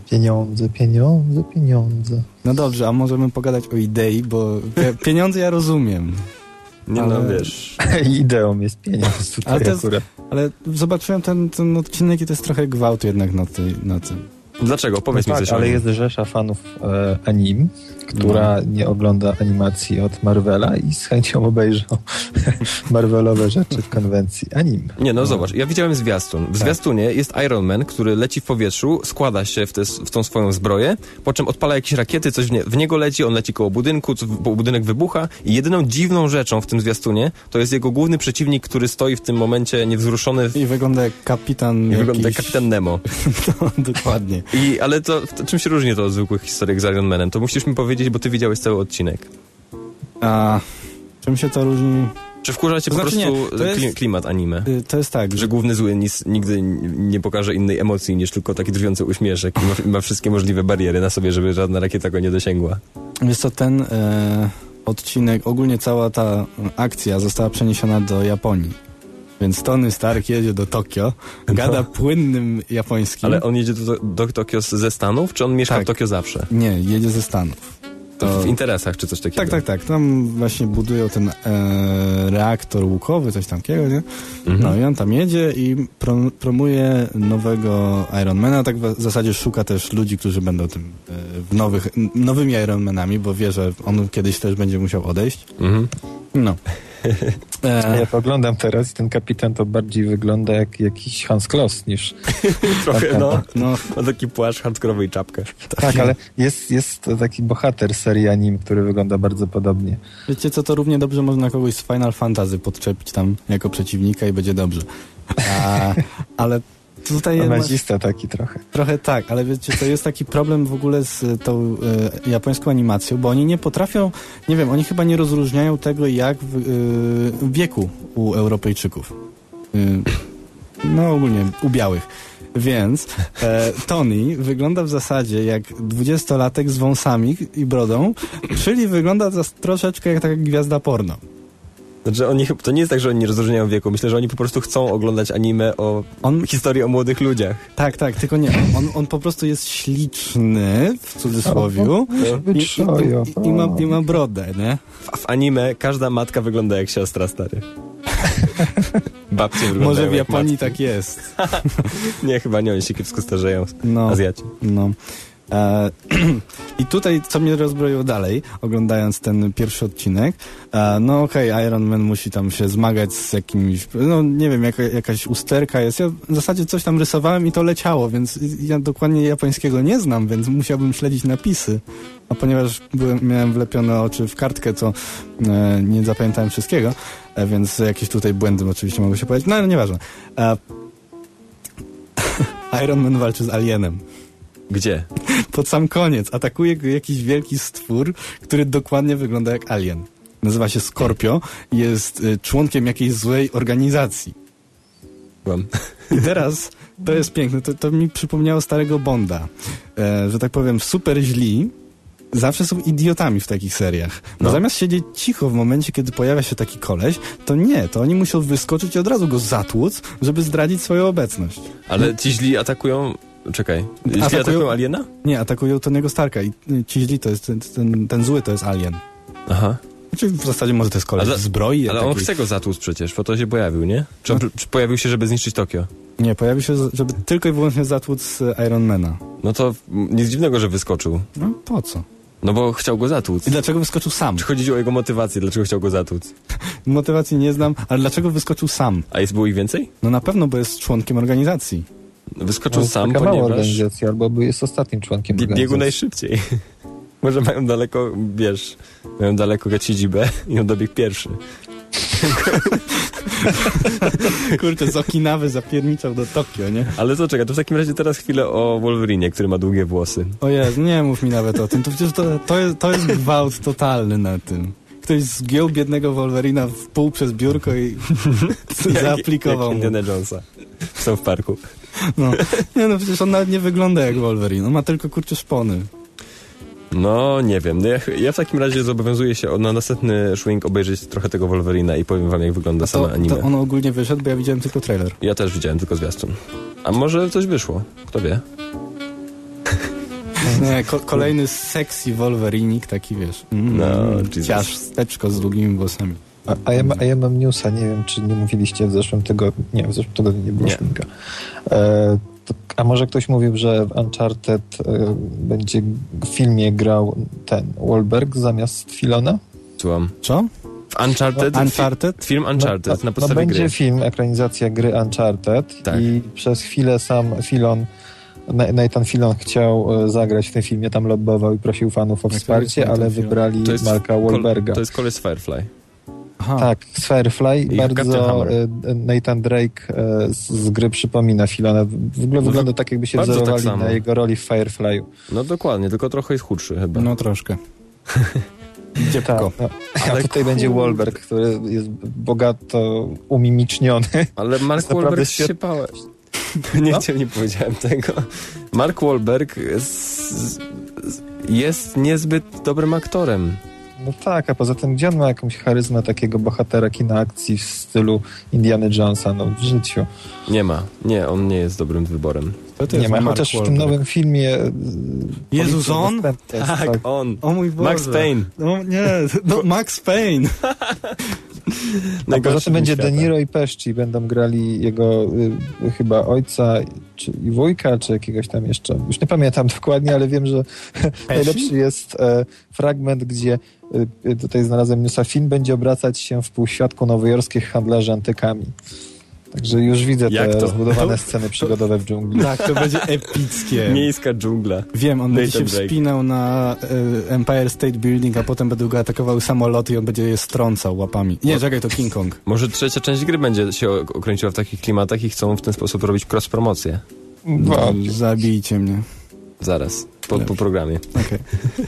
Pieniądze. No dobrze, a możemy pogadać o idei, bo pieniądze ja rozumiem. Nie, ale... no wiesz. Ideą jest pieniądz tutaj ale zobaczyłem ten odcinek i to jest trochę gwałt jednak na tym. Dlaczego? Powiedz mi coś. Ale jest rzesza fanów anim, która nie ogląda animacji od Marvela i z chęcią obejrzą Marvelowe rzeczy w konwencji anim. Nie, no zobacz, ja widziałem zwiastun. W zwiastunie jest Iron Man, który leci w powietrzu, składa się w tą swoją zbroję, po czym odpala jakieś rakiety, coś w niego leci, on leci koło budynku, budynek wybucha i jedyną dziwną rzeczą w tym zwiastunie to jest jego główny przeciwnik, który stoi w tym momencie niewzruszony. I wygląda jak kapitan wygląda jak kapitan Nemo. No, dokładnie. Ale czym się różni to od zwykłych historyjek z Iron Manem? To musisz mi powiedzieć, bo ty widziałeś cały odcinek. A czym się to różni? Czy wkurza cię po prostu klimat anime? To jest tak. Że główny zły nigdy nie pokaże innej emocji niż tylko taki drwiący uśmieszek i ma wszystkie możliwe bariery na sobie, żeby żadna rakieta go nie dosięgła. Wiesz co, ten odcinek, ogólnie cała ta akcja została przeniesiona do Japonii. Więc Tony Stark jedzie do Tokio, gada płynnym japońskim. Ale on jedzie do Tokio ze Stanów, czy on mieszka w Tokio zawsze? Nie, jedzie ze Stanów. To w interesach, czy coś takiego? Tak. Tam właśnie budują ten reaktor łukowy, coś takiego, nie? No i on tam jedzie i promuje nowego Ironmana, tak w zasadzie szuka też ludzi, którzy będą tym nowymi Ironmanami, bo wie, że on kiedyś też będzie musiał odejść. No. Ja to oglądam teraz i ten kapitan to bardziej wygląda jak jakiś Hans Kloss niż... Trochę, no. Ma taki płaszcz hardkorowy i czapkę. Tak, ale jest to taki bohater serii anim, który wygląda bardzo podobnie. Wiecie co, to równie dobrze można kogoś z Final Fantasy podczepić tam jako przeciwnika i będzie dobrze. Ale tutaj nazista taki trochę. Trochę tak, ale wiecie, to jest taki problem w ogóle z tą japońską animacją, bo oni nie potrafią, nie wiem, oni chyba nie rozróżniają tego jak w wieku u Europejczyków. No ogólnie u białych. Więc Tony wygląda w zasadzie jak 20-latek z wąsami i brodą, czyli wygląda troszeczkę jak taka gwiazda porno. Znaczy to nie jest tak, że oni nie rozróżniają wieku. Myślę, że oni po prostu chcą oglądać anime historii o młodych ludziach. Tak, tylko nie. On po prostu jest śliczny, w cudzysłowiu, i ma brodę, nie? W anime każda matka wygląda jak siostra, stary. Babcie wyglądają może w jak Japonii matki. Tak jest. Nie, chyba nie, oni się kiepsko starzeją. Azjaci. No. I tutaj, co mnie rozbroiło dalej, oglądając ten pierwszy odcinek, Iron Man musi tam się zmagać z jakimś, nie wiem, jakaś usterka jest. Ja w zasadzie coś tam rysowałem i to leciało, więc ja dokładnie japońskiego nie znam, więc musiałbym śledzić napisy. A ponieważ miałem wlepione oczy w kartkę, to nie zapamiętałem wszystkiego, więc jakieś tutaj błędy oczywiście mogły się pojawić, ale nieważne. Iron Man walczy z alienem. Gdzie? Pod sam koniec atakuje go jakiś wielki stwór, który dokładnie wygląda jak alien. Nazywa się Scorpio i jest członkiem jakiejś złej organizacji. I teraz, to jest piękne, to mi przypomniało starego Bonda, że tak powiem, super źli zawsze są idiotami w takich seriach. No zamiast siedzieć cicho w momencie, kiedy pojawia się taki koleś, to oni muszą wyskoczyć i od razu go zatłuc, żeby zdradzić swoją obecność. Ale ci źli atakują... Czekaj, źli atakują aliena? Nie, atakują Tony'ego Starka i ci źli to jest ten zły to jest alien. Aha. Znaczy w zasadzie może to jest koleś w zbroi. Ale on chce go zatłuc przecież, po to się pojawił, nie? Czy pojawił się, żeby zniszczyć Tokio? Nie, pojawił się, żeby tylko i wyłącznie zatłuc Ironmana. No to nic dziwnego, że wyskoczył. No po co? No bo chciał go zatłuc. I dlaczego wyskoczył sam? Czy chodzi o jego motywację, dlaczego chciał go zatłuc? Motywacji nie znam, ale dlaczego wyskoczył sam? A było ich więcej? No na pewno, bo jest członkiem organizacji. Wyskoczył sam, taka mała ponieważ... organizacja, albo jest ostatnim członkiem organizacji. Biegł najszybciej. Może mają daleko, mają daleko siedzibę i on dobiegł pierwszy. Kurczę, z Okinawy zapierniczał do Tokio, nie? Ale to czekaj, to w takim razie teraz chwilę o Wolverinie, który ma długie włosy. O Jezu, nie mów mi nawet o tym. To przecież to jest gwałt totalny na tym. Ktoś zgiął biednego Wolverina w pół przez biurko i zaaplikował jak Indiana Jonesa w South Parku. No. Nie no, przecież on nawet nie wygląda jak Wolverine. On ma tylko kurczę szpony. No, nie wiem. No ja w takim razie zobowiązuję się na następny Schwing obejrzeć trochę tego Wolverina i powiem wam, jak wygląda sama anime. To on ogólnie wyszedł, bo ja widziałem tylko trailer. Ja też widziałem tylko zwiastun. A może coś wyszło? Kto wie? Nie, kolejny sexy Wolverinik, taki wiesz. Ciasteczko z długimi włosami. A ja mam newsa, nie wiem, czy nie mówiliście w zeszłym tygodniu. Nie, w zeszłym tygodniu nie było Schwinga. A może ktoś mówił, że w Uncharted będzie w filmie grał ten Wahlberg zamiast Filona? Słucham. Co? W Uncharted? Film Uncharted na podstawie będzie gry. film, ekranizacja gry Uncharted tak. I przez chwilę sam Nathan Filon chciał zagrać w tym filmie, tam lobbował i prosił fanów o wsparcie, ale wybrali Marka Wahlberga. To jest koleś z Firefly. Aha. Tak, z Firefly. I bardzo Nathan Drake z gry przypomina Filona. W ogóle wygląda tak, jakby się wzorowali tak na jego roli w Firefly'u. No dokładnie, tylko trochę jest chudszy chyba. No troszkę. Dziebko. Tak, no. A tutaj będzie Wahlberg, który jest bogato umimiczniony. Ale Mark Wahlberg się pałeś. Nie powiedziałem tego. Mark Wahlberg jest niezbyt dobrym aktorem. No tak, a poza tym gdzie on ma jakąś charyzmę takiego bohatera kina akcji w stylu Indiana Jonesa, no w życiu. Nie ma. Nie, on nie jest dobrym wyborem. Nie ma, chociaż w tym nowym filmie... Jezus, on? Tak, on. O mój Boże. Max Payne. No nie, Max Payne. A poza tym będzie De Niro i Pesci, będą grali jego chyba ojca i wujka, czy jakiegoś tam jeszcze. Już nie pamiętam dokładnie, ale wiem, że najlepszy jest fragment, gdzie tutaj znalazłem newsa, film będzie obracać się w półświadku nowojorskich handlarzy antykami. Także już widzę te rozbudowane sceny przygodowe w dżungli. Tak, to będzie epickie. Miejska dżungla. Wiem, on będzie się wspinał na Empire State Building, a potem będą go atakowały samoloty i on będzie je strącał łapami. Nie, czekaj, to King Kong. Może trzecia część gry będzie się okręciła w takich klimatach i chcą w ten sposób robić cross-promocję. No, zabijcie mnie. Zaraz, po programie. Okay.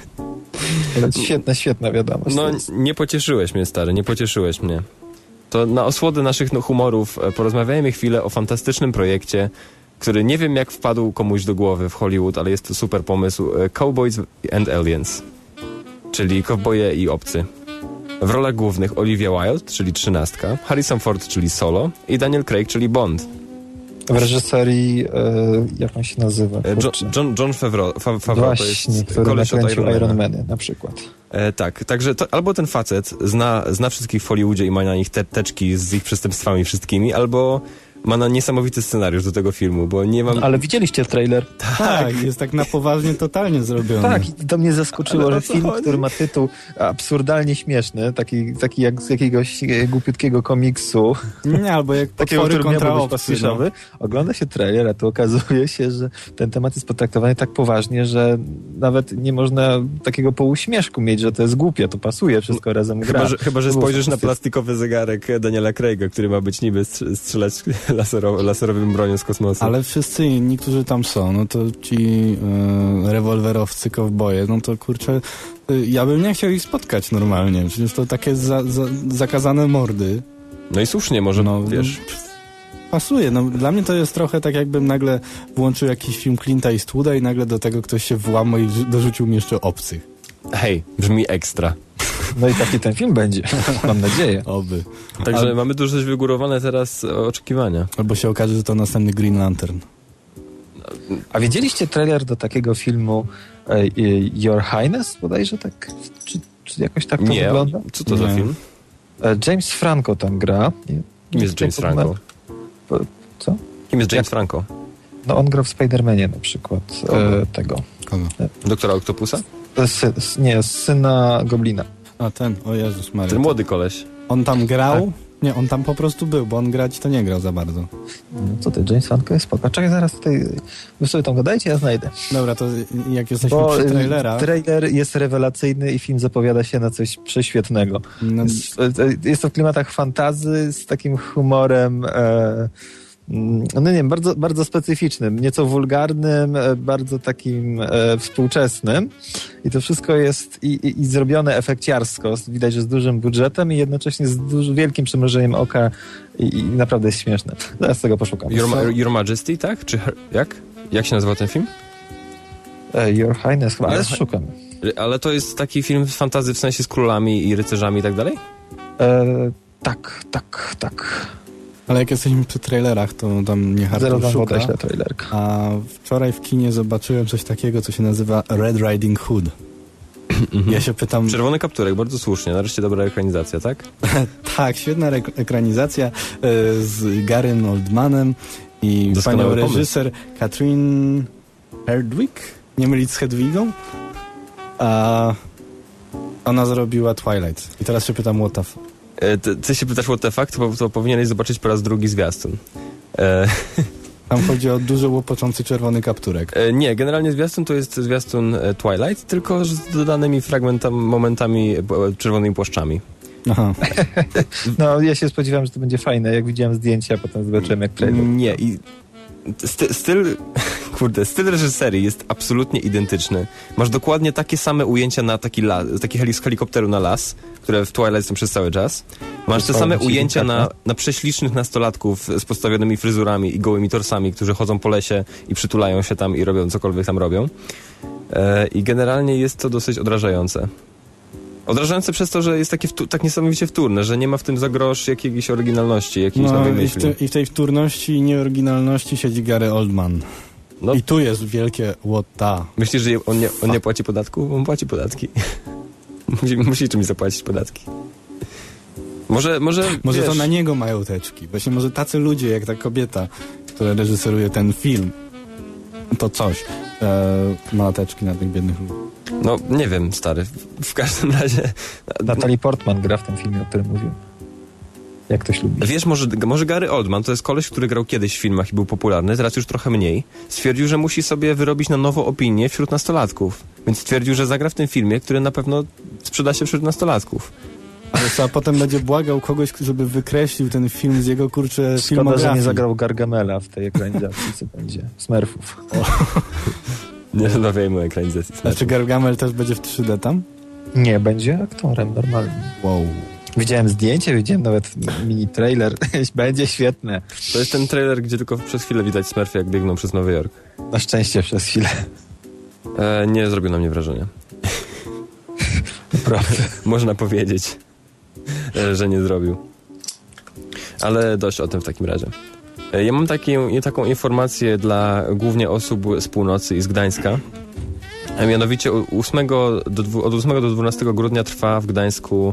Ale świetna wiadomość. No, nie pocieszyłeś mnie, stary, nie pocieszyłeś mnie. To na osłodę naszych humorów porozmawiajmy chwilę o fantastycznym projekcie, który nie wiem jak wpadł komuś do głowy w Hollywood, ale jest to super pomysł. Cowboys and Aliens, czyli Kowboje i Obcy. W rolach głównych Olivia Wilde, czyli 13, Harrison Ford, czyli Solo i Daniel Craig, czyli Bond. W reżyserii, jak on się nazywa? John Favreau to jest który nakręcił Iron Many na przykład. Tak, także albo ten facet zna wszystkich w Hollywoodzie i ma na nich teczki z ich przestępstwami wszystkimi, albo ma na niesamowity scenariusz do tego filmu, bo nie mam... No, ale widzieliście trailer? Tak, jest tak na poważnie totalnie zrobiony. Tak, i to mnie zaskoczyło, że film, który ma tytuł absurdalnie śmieszny, taki jak z jakiegoś głupiutkiego komiksu. Nie, albo jak potwory kontra obcy. Ogląda się trailer, a tu okazuje się, że ten temat jest potraktowany tak poważnie, że nawet nie można takiego półuśmieszku mieć, że to jest głupie, to pasuje, wszystko razem gra. Chyba, że spojrzysz na plastikowy zegarek Daniela Craiga, który ma być niby strzelać laserowym bronią z kosmosu. Ale wszyscy inni, którzy tam są, no to ci rewolwerowcy, kowboje, no to kurczę, ja bym nie chciał ich spotkać normalnie. Przecież to takie zakazane mordy. No i słusznie, może, wiesz... pasuje. No, dla mnie to jest trochę tak, jakbym nagle włączył jakiś film Clint'a Eastwooda i nagle do tego ktoś się włamał i dorzucił mi jeszcze Obcych. Hej, brzmi ekstra. No i taki ten film będzie, mam nadzieję. Oby. Także mamy dość wygórowane teraz oczekiwania. Albo się okaże, że to następny Green Lantern. A widzieliście trailer do takiego filmu Your Highness bodajże tak? Czy jakoś tak to wygląda? Co to za film? James Franco tam gra. Kim jest James Franco? Co? Kim jest James Franco? No on gra w Spider-Manie na przykład. Tego. Kogo? Doktora Octopusa? Nie, syna Goblina. A ten, o Jezus Maria. Ten młody koleś. On tam grał? Tak. Nie, on tam po prostu był, bo on grać to nie grał za bardzo. No co ty, James Franco jest spoko. Czekaj, zaraz tutaj, wy sobie tam gadajcie, ja znajdę. Dobra, to jak jesteśmy przy trailerach... Trailer jest rewelacyjny i film zapowiada się na coś prześwietnego. No. Jest to w klimatach fantasy z takim humorem... no nie wiem, bardzo, bardzo specyficznym, nieco wulgarnym, bardzo takim współczesnym i to wszystko jest i zrobione efekciarsko, widać, że z dużym budżetem i jednocześnie z wielkim przymrużeniem oka i naprawdę jest śmieszne. Zaraz tego poszukam. Your Majesty, tak? Czy jak? Jak się nazywa ten film? Your Highness chyba, ale szukam. Ale to jest taki film z fantasy w sensie z królami i rycerzami i tak dalej? Tak. Ale jak jesteśmy przy trailerach, to tam nie Artur szuka. Trailerka. A wczoraj w kinie zobaczyłem coś takiego, co się nazywa Red Riding Hood. Ja się pytam... Czerwony kapturek, bardzo słusznie. Nareszcie dobra ekranizacja, tak? Tak, świetna ekranizacja z Garym Oldmanem i panią reżyser Katrin Herdwig. Nie mylić z Hedwigą. A ona zrobiła Twilight. I teraz się pytam, what the Ty się pytasz what the fuck, to powinieneś zobaczyć po raz drugi zwiastun. Tam chodzi o dużo łopoczący czerwony kapturek. Nie, generalnie zwiastun to jest zwiastun Twilight, tylko z dodanymi momentami czerwonymi płaszczami. Aha. No, ja się spodziewałem, że to będzie fajne. Jak widziałem zdjęcia, a potem zobaczyłem jak trailer. Nie, i styl reżyserii jest absolutnie identyczny. Masz dokładnie takie same ujęcia na taki z helikopteru na las, które w Twilight są przez cały czas. Masz te same ujęcia na prześlicznych nastolatków z postawionymi fryzurami i gołymi torsami, którzy chodzą po lesie i przytulają się tam i robią cokolwiek tam robią. I generalnie jest to dosyć odrażające. Odrażające przez to, że jest takie tak niesamowicie wtórne, że nie ma w tym za grosz jakiejś oryginalności, jakiejś nowej myśli. I w tej wtórności i nieoryginalności siedzi Gary Oldman. No. I tu jest wielkie what the... Myślisz, że on nie płaci podatku? On płaci podatki. Musi czymś zapłacić podatki. Może wiesz, to na niego mają teczki. Właśnie może tacy ludzie, jak ta kobieta, która reżyseruje ten film, to coś ma teczki na tych biednych ludzi. No, nie wiem, stary. W każdym razie... Natalie Portman gra w tym filmie, o którym mówiłem. Jak ktoś lubi. Wiesz, może Gary Oldman, to jest koleś, który grał kiedyś w filmach i był popularny, teraz już trochę mniej, stwierdził, że musi sobie wyrobić na nowo opinię wśród nastolatków. Więc stwierdził, że zagra w tym filmie, który na pewno sprzeda się wśród nastolatków. A potem będzie błagał kogoś, żeby wykreślił ten film z jego, filmografii. Szkoda, że nie zagrał Gargamela w tej ekranizacji, co będzie. Smurfów. Nie rozmawiajmy o ekranizacji Smurfów. A czy Gargamel też będzie w 3D tam? Nie, będzie aktorem normalnym. Wow. Widziałem zdjęcie, widziałem nawet mini trailer. Będzie świetne. To jest ten trailer, gdzie tylko przez chwilę widać Smurfy, jak biegną przez Nowy Jork. Na szczęście przez chwilę. Nie zrobił na mnie wrażenia. Naprawdę. Można powiedzieć, że nie zrobił. Ale dość o tym w takim razie. Ja mam taką informację dla głównie osób z północy i z Gdańska. A mianowicie od 8 do 12 grudnia trwa w Gdańsku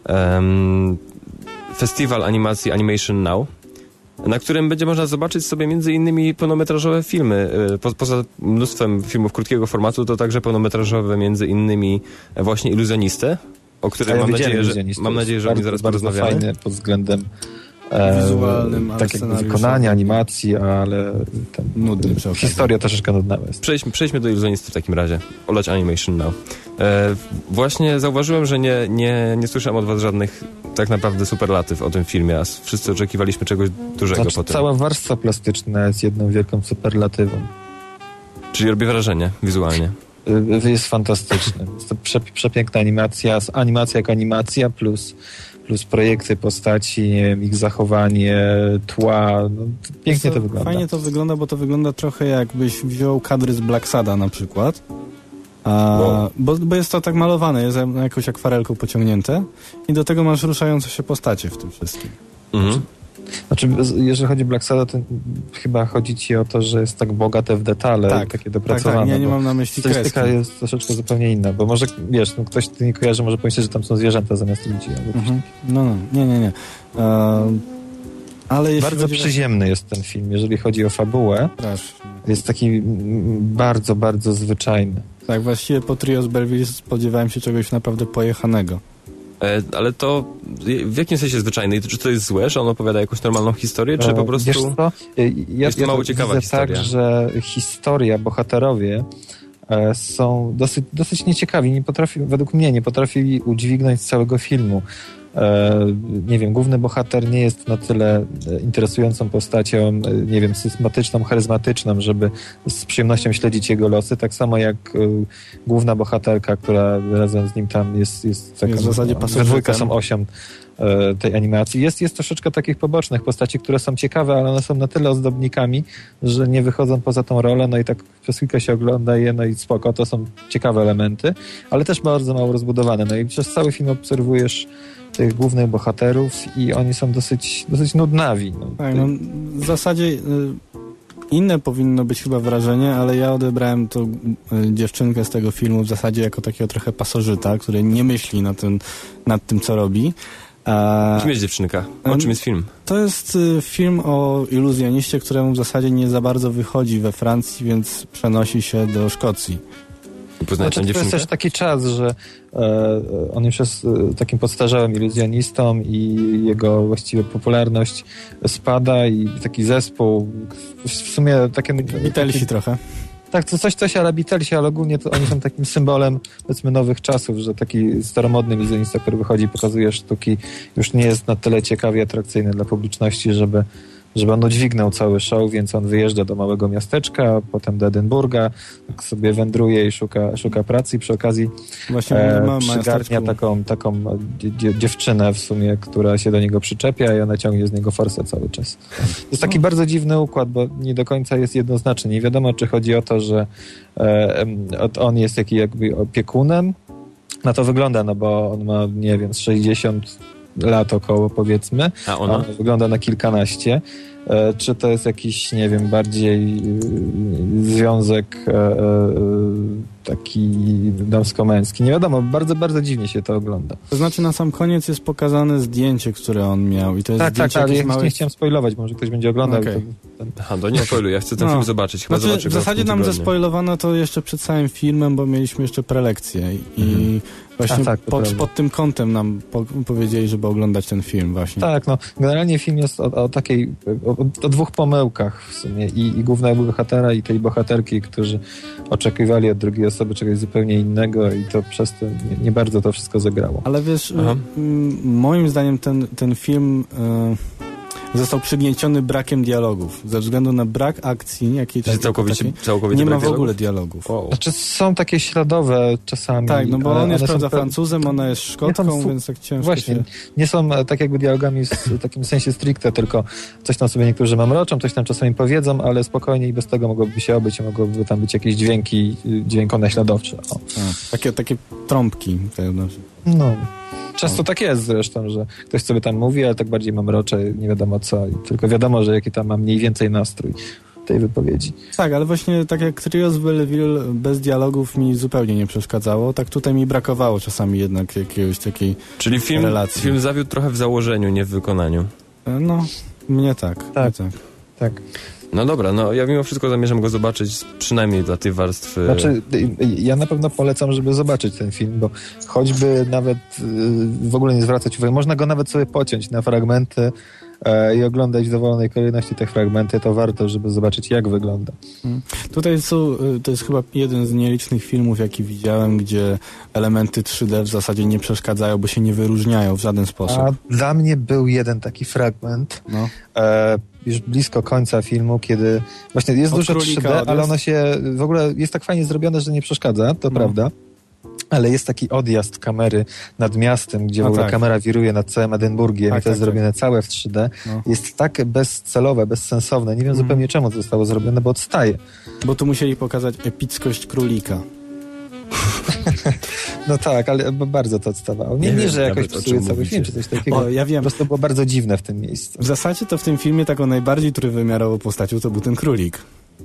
festiwal animacji Animation Now, na którym będzie można zobaczyć sobie między innymi pełnometrażowe filmy. Poza mnóstwem filmów krótkiego formatu, to także pełnometrażowe między innymi właśnie Iluzjonistę, o którym mam nadzieję, że o nim zaraz porozmawiamy. Fajny pod względem wizualnym, takiego wykonania, animacji, ale nudny historia troszeczkę nudna jest. Przejdźmy do Iluzjonisty w takim razie. Oleć Animation Now. Właśnie zauważyłem, że nie słyszałem od was żadnych tak naprawdę superlatyw o tym filmie, a wszyscy oczekiwaliśmy czegoś dużego po tym. Cała warstwa plastyczna jest jedną wielką superlatywą. Czyli robi wrażenie wizualnie. Jest fantastyczny. Jest to przepiękna animacja jak animacja, plus plus projekty postaci, nie wiem, ich zachowanie, tła. No, pięknie to wygląda. Fajnie to wygląda, bo to wygląda trochę jakbyś wziął kadry z Black Sada na przykład. Bo jest to tak malowane, jest jakąś akwarelką pociągnięte i do tego masz ruszające się postacie w tym wszystkim. Mhm. Znaczy, jeżeli chodzi o Black Sada, to chyba chodzi ci o to, że jest tak bogate w detale, tak, takie dopracowane. Tak, nie mam na myśli kreski. Stylistyka jest troszeczkę zupełnie inna, bo może, wiesz, ktoś nie kojarzy, może pomyśleć, że tam są zwierzęta zamiast ludzi. No, nie. Ale bardzo przyziemny jest ten film, jeżeli chodzi o fabułę. Jest taki bardzo, bardzo zwyczajny. Tak, właściwie po Trio z Belleville spodziewałem się czegoś naprawdę pojechanego. Ale to w jakim sensie zwyczajny? Czy to jest złe, że on opowiada jakąś normalną historię, czy po prostu wiesz co? jest to mało ciekawa historia? Tak, że historia, bohaterowie są dosyć nieciekawi. Według mnie nie potrafili udźwignąć całego filmu. Nie wiem, główny bohater nie jest na tyle interesującą postacią, nie wiem, systematyczną, charyzmatyczną, żeby z przyjemnością śledzić jego losy, tak samo jak główna bohaterka, która razem z nim tam jest taka, w zasadzie we dwójkę są osią tej animacji. Jest troszeczkę takich pobocznych postaci, które są ciekawe, ale one są na tyle ozdobnikami, że nie wychodzą poza tą rolę, no i tak przez chwilkę się ogląda je, no i spoko, to są ciekawe elementy, ale też bardzo mało rozbudowane. No i przez cały film obserwujesz tych głównych bohaterów i oni są dosyć nudnawi. No. Tak, no, w zasadzie inne powinno być chyba wrażenie, ale ja odebrałem tą dziewczynkę z tego filmu w zasadzie jako takiego trochę pasożyta, który nie myśli nad tym, co robi. Czym jest dziewczynka? O czym jest film? To jest film o iluzjoniście, któremu w zasadzie nie za bardzo wychodzi we Francji, więc przenosi się do Szkocji. Znaczy, to jest też taki czas, że on już jest takim podstarzałym iluzjonistą i jego właściwie popularność spada i taki zespół w sumie takie... Beatlesi trochę. Tak, to coś ala Beatlesi, ale ogólnie to oni są takim symbolem, powiedzmy, nowych czasów, że taki staromodny iluzjonista, który wychodzi i pokazuje sztuki, już nie jest na tyle ciekawy i atrakcyjny dla publiczności, żeby on udźwignął cały show, więc on wyjeżdża do małego miasteczka, potem do Edynburga, tak sobie wędruje i szuka pracy i przy okazji przygarnia taką dziewczynę w sumie, która się do niego przyczepia i ona ciągnie z niego forsę cały czas. To jest taki bardzo dziwny układ, bo nie do końca jest jednoznaczny. Nie wiadomo, czy chodzi o to, że on jest jakby opiekunem. Na to wygląda, no bo on ma, nie wiem, 60 lat około, powiedzmy. A ona? Wygląda na kilkanaście. Czy to jest jakiś, nie wiem, bardziej związek taki damsko-męski? Nie wiadomo, bardzo, bardzo dziwnie się to ogląda. To znaczy na sam koniec jest pokazane zdjęcie, które on miał i to jest zdjęcie ale ja małych... nie chciałem spoilować, może ktoś będzie oglądał. Okay. To nie spoiluj, ja chcę ten film zobaczyć. Chyba w zasadzie nam zaspoilowano to jeszcze przed całym filmem, bo mieliśmy jeszcze prelekcję i właśnie pod tym kątem nam powiedzieli, żeby oglądać ten film właśnie. Tak, no generalnie film jest o dwóch pomyłkach w sumie i głównego bohatera i tej bohaterki, którzy oczekiwali od drugiej osoby czegoś zupełnie innego i to przez to nie bardzo to wszystko zagrało. Ale wiesz, moim zdaniem ten film został przygnieciony brakiem dialogów. Ze względu na brak akcji, jakiej całkowicie nie ma w ogóle dialogów. Wow. Znaczy są takie śladowe czasami. Tak, no bo on jest prawda Francuzem, ona jest Szkotką, więc tak ciężko właśnie, nie są tak jakby dialogami w takim sensie stricte, tylko coś tam sobie niektórzy mamroczą, coś tam czasami powiedzą, ale spokojnie i bez tego mogłoby się obyć, mogłyby tam być jakieś dźwiękonaśladowcze. Takie trąbki. No. Często tak jest zresztą, że ktoś sobie tam mówi, ale tak bardziej mamrocze, nie wiadomo co. I tylko wiadomo, że jaki tam ma mniej więcej nastrój tej wypowiedzi. Tak, ale właśnie tak jak Trio z Belleville bez dialogów mi zupełnie nie przeszkadzało, tak tutaj mi brakowało czasami jednak jakiegoś takiej Czyli relacji. Film zawiódł trochę w założeniu, nie w wykonaniu. No, mnie tak. Tak. No dobra, no ja mimo wszystko zamierzam go zobaczyć, przynajmniej dla tej warstwy. Znaczy, ja na pewno polecam, żeby zobaczyć ten film, bo choćby nawet w ogóle nie zwracać uwagi, można go nawet sobie pociąć na fragmenty i oglądać w dowolnej kolejności te fragmenty, to warto, żeby zobaczyć, jak wygląda. Tutaj to jest chyba jeden z nielicznych filmów, jaki widziałem, gdzie elementy 3D w zasadzie nie przeszkadzają, bo się nie wyróżniają w żaden sposób. A dla mnie był jeden taki fragment, już blisko końca filmu, kiedy właśnie jest dużo 3D, ale ono się w ogóle jest tak fajnie zrobione, że nie przeszkadza, to prawda. ale jest taki odjazd kamery nad miastem, gdzie w ogóle kamera wiruje nad całym Edynburgiem i to jest zrobione całe w 3D. No. Jest tak bezcelowe, bezsensowne. Nie wiem zupełnie czemu to zostało zrobione, bo odstaje. Bo tu musieli pokazać epickość królika. No tak, ale bardzo to odstawało. Nie, że jakoś psuje cały film, czy coś takiego. O, ja wiem. Po prostu było bardzo dziwne w tym miejscu. W zasadzie to w tym filmie taką najbardziej trójwymiarową postacią to był ten królik.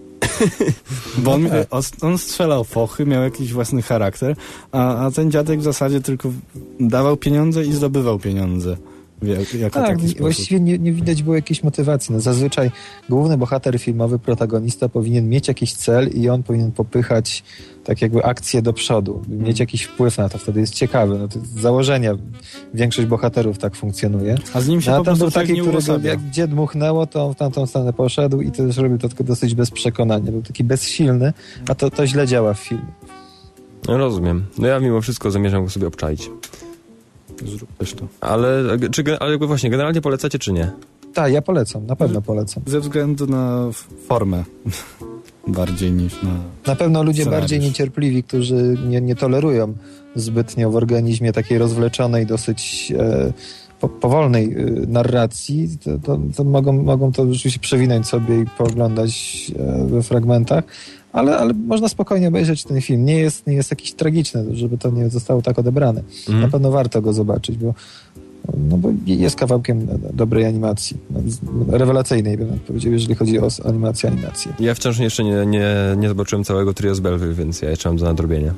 Bo on strzelał fochy, miał jakiś własny charakter, a ten dziadek w zasadzie tylko dawał pieniądze i zdobywał pieniądze. Tak, właściwie nie widać było jakiejś motywacji. No, zazwyczaj główny bohater filmowy, protagonista powinien mieć jakiś cel i on powinien popychać tak jakby akcję do przodu, mieć jakiś wpływ na to, wtedy jest ciekawy. No, to z założenia większość bohaterów tak funkcjonuje. A z nim się po prostu był taki, który jak gdzie dmuchnęło, to w tamtą stronę poszedł i też robił to tylko dosyć bez przekonania. Był taki bezsilny, a to źle działa w filmie. No, rozumiem. No ja mimo wszystko zamierzam go sobie obczaić. Zrób też to. Ale właśnie, generalnie polecacie czy nie? Tak, ja polecam, na pewno polecam. Ze względu na formę. Bardziej niż na pewno ludzie bardziej niecierpliwi, którzy nie tolerują zbytnio w organizmie takiej rozwleczonej, dosyć powolnej narracji, to mogą to rzeczywiście przewinąć sobie i pooglądać we fragmentach. Ale można spokojnie obejrzeć ten film. Nie jest jakiś tragiczny, żeby to nie zostało tak odebrane. Na pewno warto go zobaczyć, bo jest kawałkiem dobrej animacji. Rewelacyjnej, bym powiedział, jeżeli chodzi o animację. Ja wciąż jeszcze nie zobaczyłem całego Trio z Bellevue, więc ja jeszcze mam do nadrobienia.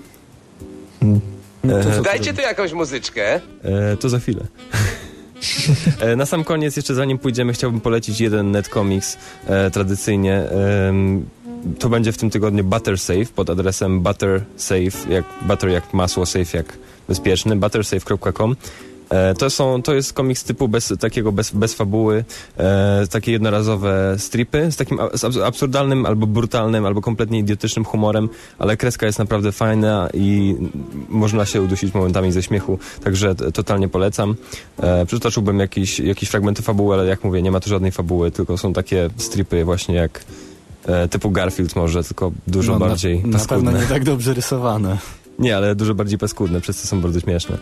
Dajcie tu jakąś muzyczkę. To za chwilę. Na sam koniec, jeszcze zanim pójdziemy, chciałbym polecić jeden netcomics tradycyjnie. To będzie w tym tygodniu Butter Safe pod adresem buttersafe, jak butter jak masło, safe jak bezpieczny, buttersafe.com. To jest komiks typu bez fabuły, takie jednorazowe stripy z takim absurdalnym albo brutalnym, albo kompletnie idiotycznym humorem, ale kreska jest naprawdę fajna i można się udusić momentami ze śmiechu, także totalnie polecam. Przytoczyłbym jakieś fragmenty fabuły, ale jak mówię, nie ma tu żadnej fabuły, tylko są takie stripy właśnie jak typu Garfield może, tylko dużo bardziej paskudne. Na pewno nie tak dobrze rysowane. Nie, ale dużo bardziej paskudne, przez co są bardzo śmieszne.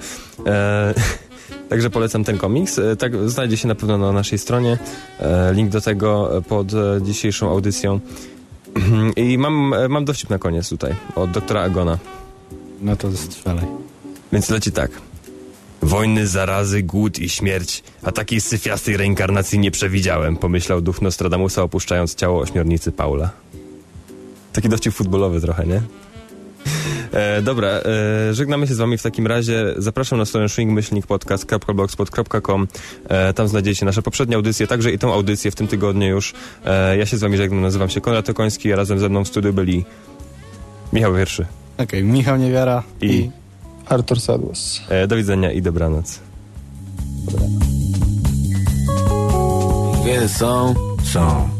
Także polecam ten komiks. Tak, znajdzie się na pewno na naszej stronie. Link do tego pod dzisiejszą audycją. I mam dowcip na koniec tutaj, od doktora Agona. No to strzelaj. Więc leci tak. Wojny, zarazy, głód i śmierć, a takiej syfiastej reinkarnacji nie przewidziałem, pomyślał duch Nostradamusa, opuszczając ciało ośmiornicy Paula. Taki dowcip futbolowy trochę, nie? Dobra, żegnamy się z wami w takim razie. Zapraszam na stronę swing-podcast.blogspot.com. Tam znajdziecie nasze poprzednie audycje, także i tą audycję w tym tygodniu już. Ja się z wami żegnam, nazywam się Konrad Okoński, a razem ze mną w studiu byli Michał Wierszy. Okej, Michał Niewiara i Artur Sadłos. Do widzenia i dobranoc. Kiedy są?